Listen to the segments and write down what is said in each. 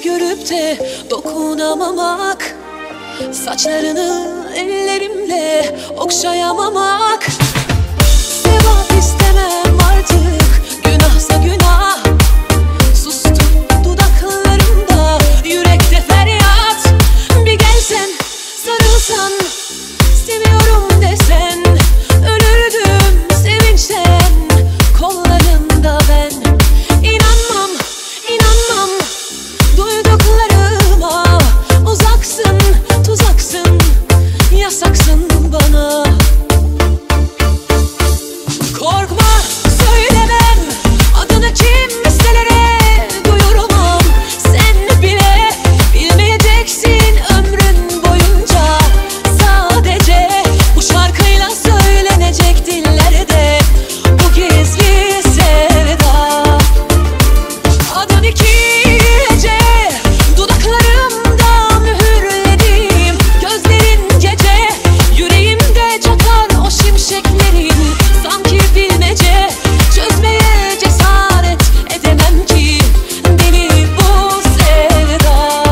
seni görüp de dokunamamak, saçlarını ellerimle okşayamamak. Sevap istemem artık, günahsa günah. Sustum dudaklarımda, yürekte feryat. Bir gelsen, sarılsan, seviyorum desen, ölürdüm sevinçten kollarında ben. İnanmam, inanmam duyduklarıma. Uzaksın, tuzaksın, yasaksın bana. Korkma, söylemem adını kimselere duyurmam. Sen bile bilmeyeceksin ömrün boyunca. Sadece bu şarkıyla söylenecek dillerde bu gizli sevda. Adın iki gece dudaklarımda mühürledim. Gözlerin gece yüreğimde çakar o şimşeklerin. Sanki bilmece çözmeye cesaret edemem ki deli bu sevda.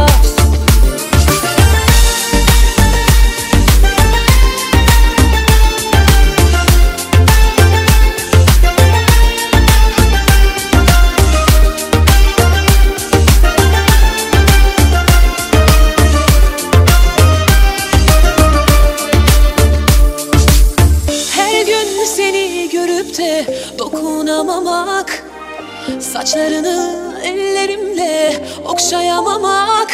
Her gün seni görüp de dokunamamak, saçlarını ellerimle okşayamamak.